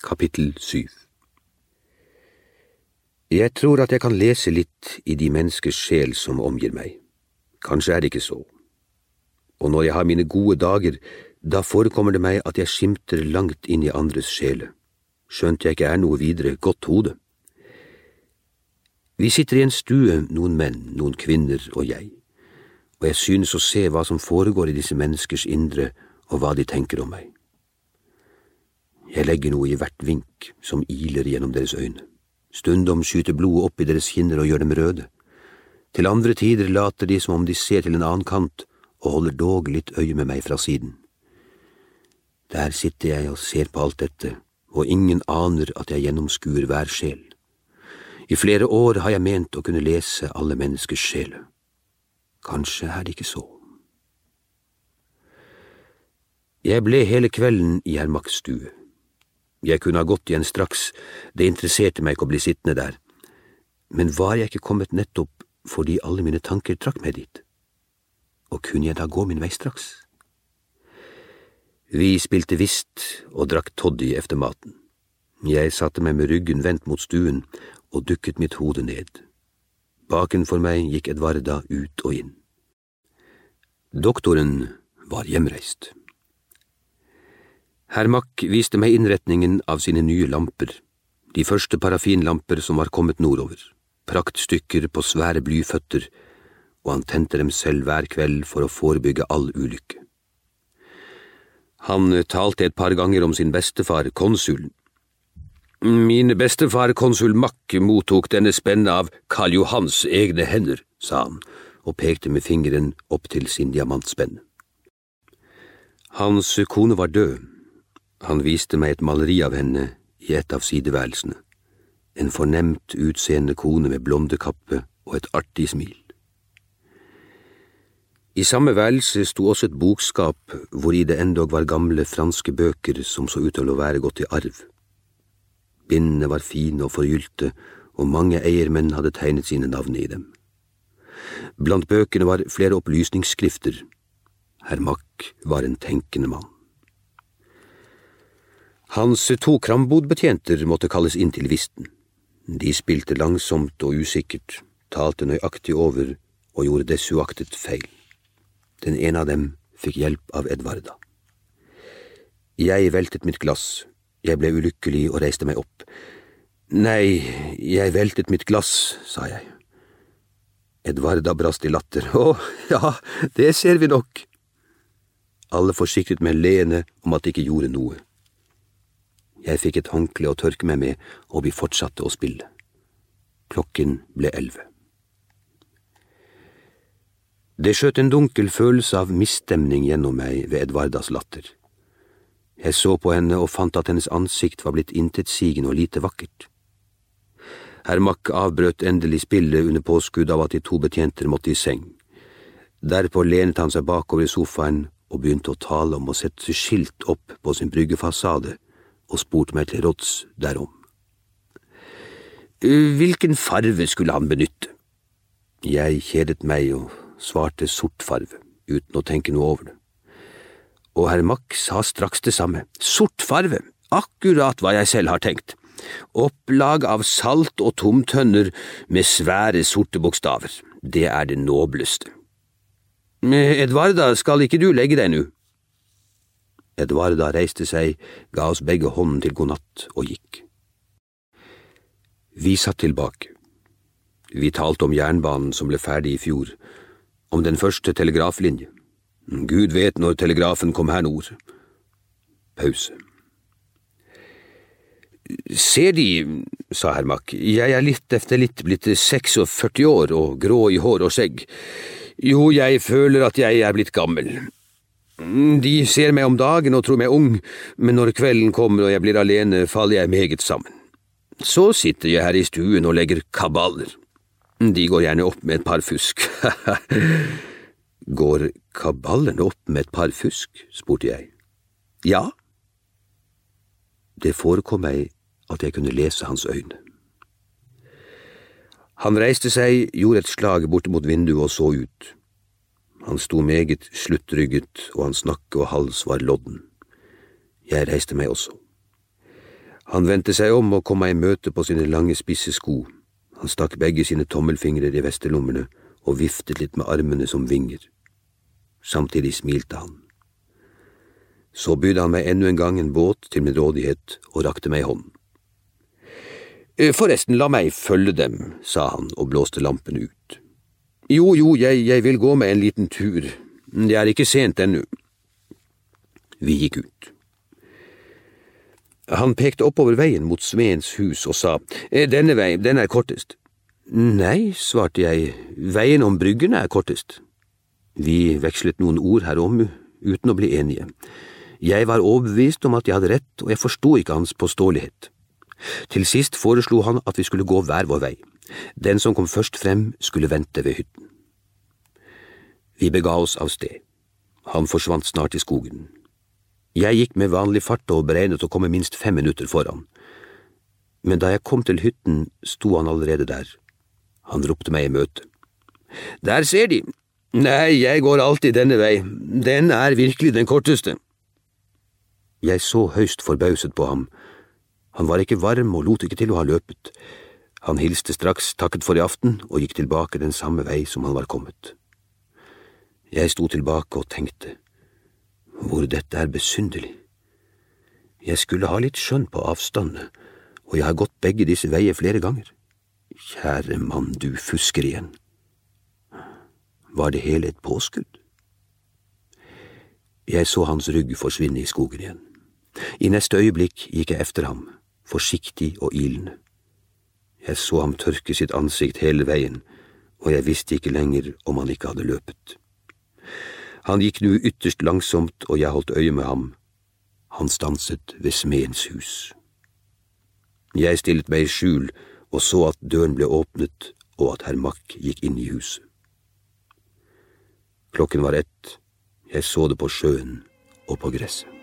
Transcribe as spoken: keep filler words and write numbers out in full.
Kapittel syv. Jeg tror at jeg kan lese litt i de menneskers sjel som omgir meg. Kanskje er det ikke så. Og når jeg har mine gode dager, da forekommer det meg at jeg skimter langt inn i andres sjele, skjønt jeg ikke er noe videre godt hode. Vi sitter i en stue, noen menn, noen kvinner og jeg, og jeg synes å se hva som foregår i disse menneskers indre og hva de tenker om meg. Jeg legger noe i hvert vink som iler gjennom deres øyne. Stundom skyter blodet opp i deres kinner og gjør dem røde. Til andre tider later de som om de ser til en annen kant og holder dog litt øye med meg fra siden. Der sitter jeg og ser på alt dette, og ingen aner at jeg gjennomskuer hver sjel. I flere år har jeg ment å kunne lese alle menneskers sjele. Kanskje er det ikke så. Jeg ble hele kvelden i herr Macks stue. Jeg kunne ha gått igjen straks, det interesserte meg ikke å bli sittende der. Men var jeg ikke kommet nettopp fordi alle mine tanker trakk meg dit? Og kunne jeg da gå min vei straks? Vi spilte whist og drakk toddy efter maten. Jeg satte meg med ryggen vendt mot stuen og dukket mitt hode ned. Bakenfor meg gikk Edvarda ut og inn. Doktoren var hjemreist. Herr Mack viste meg innretningen av sine nye lamper, de første parafinlamper som var kommet nordover, praktstykker på svære blyføtter, og han tente dem selv hver kveld for å forebygge all ulykke. Han talte et par ganger om sin bestefar, konsulen. Min bestefar, konsul Mack, mottok denne spenne av Karl Johans egne hender, sa han, og pekte med fingeren opp til sin diamantspenne. Hans kone var død. Han viste meg et maleri av henne i et av sideværelsene, en fornemt utseende kone med blondekappe og et artig smil. I samme værelse sto også et bokskap, hvor i det endog var gamle franske bøker som så ut til å være gått i arv. Bindene var fine og forgylte, og mange eiermenn hadde tegnet sine navn i dem. Blant bøkene var flere opplysningsskrifter. Herr Mack var en tenkende mann. Hans to krambodbetjenter måtte kalles inn til visten. De spilte langsomt og usikkert, talte nøyaktig over og gjorde desuaktet feil. Den ene av dem fikk hjelp av Edvarda. Jeg veltet mitt glass. Jeg ble ulykkelig og reiste meg opp. Nei, jeg veltet mitt glass, sa jeg. Edvarda brast i latter. Å, ja, det ser vi nok. Alle forsikret meg leende om at de ikke gjorde noe. Jeg fikk et håndkle å tørke meg med, og vi fortsatte å spille. Klokken ble elleve. Det skjøt en dunkel følelse av misstemning gjennom meg ved Edvardas latter. Jeg så på henne og fant at hennes ansikt var blitt intetsigende og lite vakkert. Herr Mack avbrøt endelig spillet under påskudd av at de to betjenter måtte i seng. Derpå lenet han seg bakover i sofaen og begynte å tale om å sette skilt opp på sin bryggefasade, og spurte meg til råds derom. Hvilken farve skulle han benytte? Jeg kjedet meg og svarte sort farve, uten å tenke noe over det. Og herr Mack sa straks det samme. Sort farve, akkurat hva jeg selv har tenkt. Opplag av salt og tomtønner med svære sorte bokstaver. Det er det nobleste. Edvarda, skal ikke du legge deg nå? Edvarda reiste seg, ga oss begge hånden til god natt og gikk. Vi satt tilbake. Vi talte om jernbanen som ble ferdig i fjor, om den første telegraflinje. Gud vet når telegrafen kom her nord. Pause. Ser De, sa herr Mack, jeg er litt efter litt blitt seksogførti år og grå i hår og skjegg. Jo, jeg føler at jeg er blitt gammel. De ser meg om dagen og tror meg ung, men når kvelden kommer og jeg blir alene, faller jeg meget sammen. Så sitter jeg her i stuen og legger kaballer. De går gjerne opp med et par fusk. Går kaballerne opp med et par fusk, spurte jeg. Ja. Det forekom meg at jeg kunne lese hans øyne. Han reiste seg, gjorde et slag bort mot vinduet og så ut. Han sto meget sluttrygget, og hans nakke og hals var lodden. Jeg reiste meg også. Han vendte seg om og kom meg i møte på sine lange spisse sko. Han stakk begge sine tommelfingre i vesterlommene og viftet litt med armene som vinger. Samtidig smilte han. Så bydde han meg enda en gang en båt til min rådighet og rakte meg hånden. Forresten, la meg følge dem, sa han og blåste lampen ut. Jo, jo, jeg, jeg vil gå med en liten tur. Det er ikke sent ennå. Vi gikk ut. Han pekte oppover veien mot Svens hus og sa, denne veien, den er kortest. Nei, svarte jeg, veien om bryggene er kortest. Vi vekslet noen ord herom uten å bli enige. Jeg var overbevist om at jeg hadde rett, og jeg forstod ikke hans påståelighet. Til sist foreslo han at vi skulle gå hver vår vei. Den som kom først frem skulle vente ved hytten. Vi bega oss av sted. Han forsvant snart i skogen. Jeg gikk med vanlig fart og beregnet å komme minst fem minutter foran. Men da jeg kom til hytten, sto han allerede der. Han ropte meg i møte. Der ser de! Nei, jeg går alltid denne vei. Den er virkelig den korteste. Jeg så høyst forbauset på ham. Han var ikke varm og lot ikke til å ha løpet. Han hilste straks, takket for i aften, og gikk tilbake den samme vei som han var kommet. Jeg sto tilbake og tenkte, hvor dette er besynderlig. Jeg skulle ha litt skjønn på avstandene, og jeg har gått begge disse veier flere ganger. Kjære mann, du fusker igjen. Var det hele et påskudd? Jeg så hans rygg forsvinne i skogen igjen. I neste øyeblikk gikk jeg efter ham, forsiktig og ilende. Jeg så ham tørke sitt ansikt hele veien, og jeg visste ikke lenger om han ikke hadde løpet. Han gikk nå ytterst langsomt, og jeg holdt øye med ham. Han stanset ved smedens hus. Jeg stillet meg i skjul og så at døren ble åpnet, og at herr Mack gikk inn i huset. Klokken var ett, jeg så det på sjøen og på gresset.